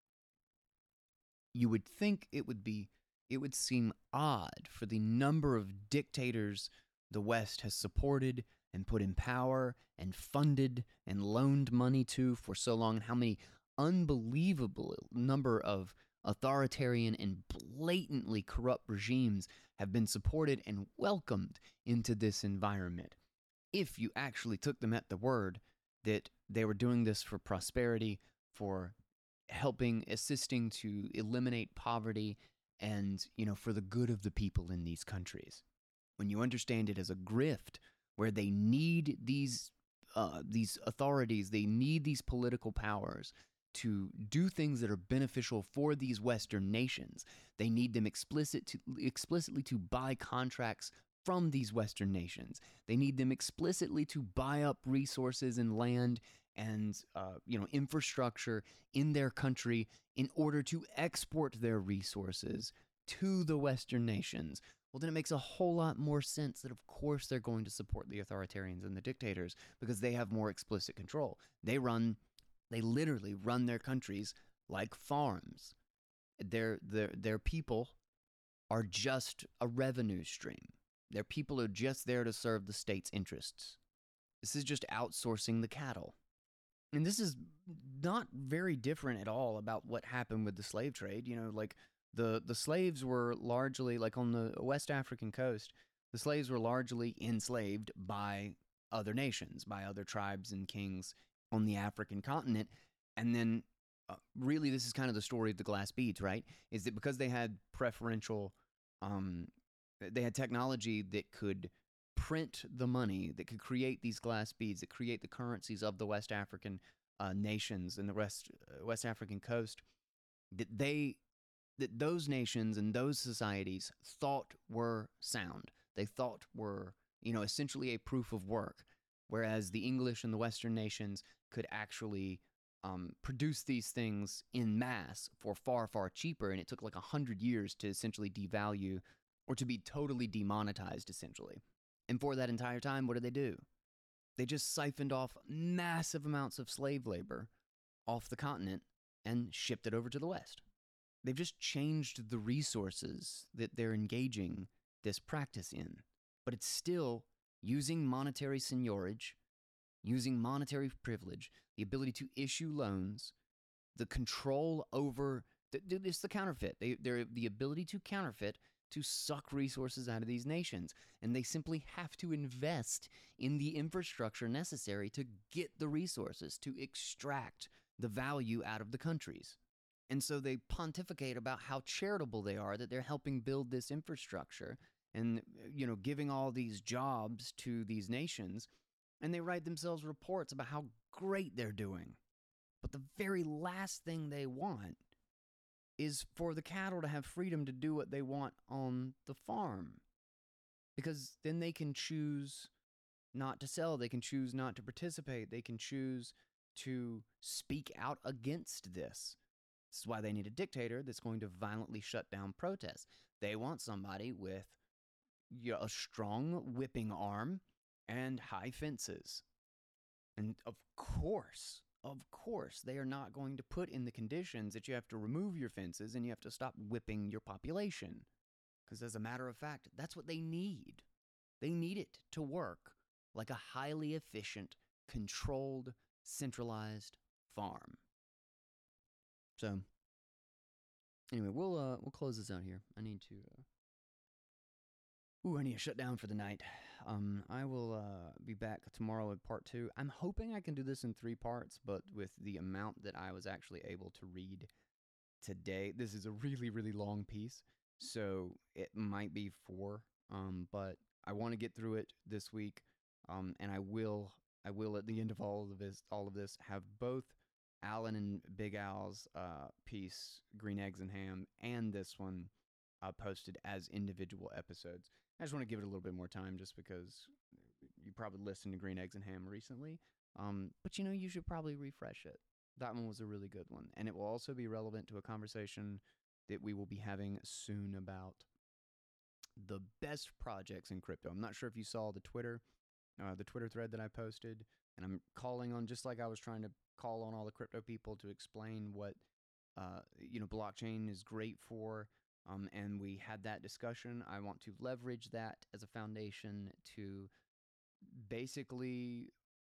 You would think it would be, it would seem odd for the number of dictators the West has supported and put in power and funded and loaned money to for so long, and how many unbelievable number of authoritarian and blatantly corrupt regimes have been supported and welcomed into this environment. If you actually took them at the word that they were doing this for prosperity, for helping, assisting to eliminate poverty, and, you know, for the good of the people in these countries. When you understand it as a grift where they need these uh, these authorities, they need these political powers to do things that are beneficial for these Western nations. They need them explicit to, explicitly to buy contracts from these Western nations. They need them explicitly to buy up resources and land and uh, you know, infrastructure in their country in order to export their resources to the Western nations. Well, then it makes a whole lot more sense that, of course, they're going to support the authoritarians and the dictators because they have more explicit control. They run, they literally run their countries like farms. Their, their, their people are just a revenue stream. Their people are just there to serve the state's interests. This is just outsourcing the cattle. And this is not very different at all about what happened with the slave trade. You know, like the, the slaves were largely, like on the West African coast, the slaves were largely enslaved by other nations, by other tribes and kings on the African continent. And then uh, really this is kind of the story of the glass beads, right? Is that because they had preferential, um, they had technology that could print the money, that could create these glass beads, that create the currencies of the West African uh, nations and the West uh, West African coast, that they that those nations and those societies thought were sound. They thought were, you know, essentially a proof of work. whereas the English and the Western nations could actually um, produce these things in mass for far, far cheaper, and it took like a hundred years to essentially devalue or to be totally demonetized, essentially. And for that entire time, what did they do? They just siphoned off massive amounts of slave labor off the continent and shipped it over to the West. They've just changed the resources that they're engaging this practice in. But it's still using monetary seigniorage, using monetary privilege, the ability to issue loans, the control over, it's the counterfeit. They, they're the ability to counterfeit, to suck resources out of these nations. And they simply have to invest in the infrastructure necessary to get the resources, to extract the value out of the countries. And so they pontificate about how charitable they are, that they're helping build this infrastructure and, you know, giving all these jobs to these nations. And they write themselves reports about how great they're doing. But the very last thing they want is for the cattle to have freedom to do what they want on the farm. Because then they can choose not to sell. They can choose not to participate. They can choose to speak out against this. This is why they need a dictator that's going to violently shut down protests. They want somebody with, you know, a strong whipping arm and high fences. And of course, of course, they are not going to put in the conditions that you have to remove your fences and you have to stop whipping your population. Because as a matter of fact, that's what they need. They need it to work like a highly efficient, controlled, centralized farm. So, anyway, we'll uh, we'll close this out here. I need to. Uh... Ooh, I need to shut down for the night. Um, I will uh, be back tomorrow with part two. I'm hoping I can do this in three parts, but with the amount that I was actually able to read today, this is a really, really long piece, so it might be four. Um, but I want to get through it this week. Um, and I will. I will at the end of all of this, all of this, have both Alan and Big Al's uh, piece, Green Eggs and Ham, and this one uh, posted as individual episodes. I just want to give it a little bit more time just because you probably listened to Green Eggs and Ham recently. Um, but, you know, you should probably refresh it. That one was a really good one. And it will also be relevant to a conversation that we will be having soon about the best projects in crypto. I'm not sure if you saw the Twitter Uh, the Twitter thread that I posted, and I'm calling on, just like I was trying to call on all the crypto people to explain what, uh, you know, blockchain is great for, um, and we had that discussion. I want to leverage that as a foundation to basically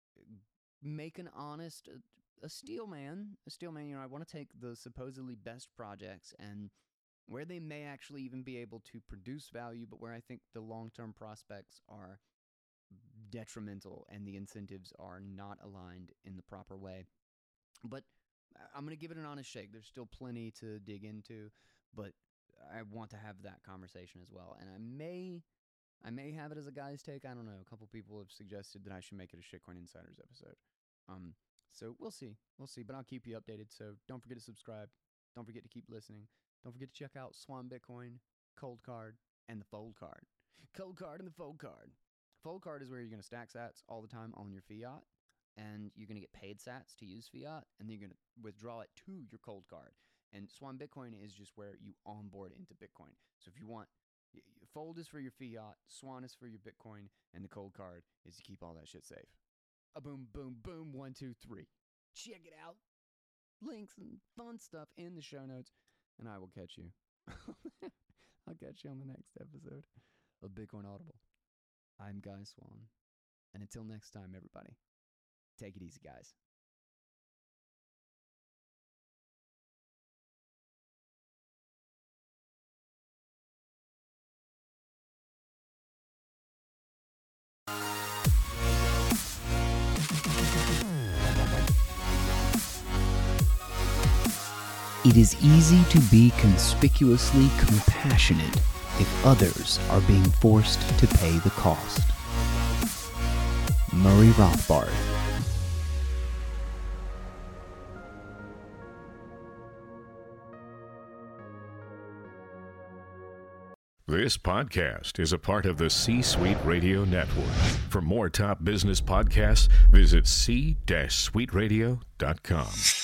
make an honest, a, a steel man, a steel man, you know, I want to take the supposedly best projects and where they may actually even be able to produce value, but where I think the long-term prospects are detrimental and the incentives are not aligned in the proper way. But I'm going to give it an honest shake. There's still plenty to dig into, but I want to have that conversation as well. And I may I may have it as a guy's take. I don't know. A couple people have suggested that I should make it a Shitcoin Insiders episode. Um, so we'll see. We'll see. But I'll keep you updated. So don't forget to subscribe. Don't forget to keep listening. Don't forget to check out Swan Bitcoin, Cold Card, and the Fold Card. Cold Card and the Fold Card. Fold Card is where you're going to stack sats all the time on your fiat, and you're going to get paid sats to use fiat, and then you're going to withdraw it to your Cold Card. And Swan Bitcoin is just where you onboard into Bitcoin. So if you want, Fold is for your fiat, Swan is for your Bitcoin, and the Cold Card is to keep all that shit safe. A boom, boom, boom, one, two, three. Check it out. Links and fun stuff in the show notes, and I will catch you. I'll catch you on the next episode of Bitcoin Audible. I'm Guy Swan, and until next time, everybody, take it easy, guys. It is easy to be conspicuously compassionate if others are being forced to pay the cost. Murray Rothbard. This podcast is a part of the C-Suite Radio Network. For more top business podcasts, visit c suite radio dot com.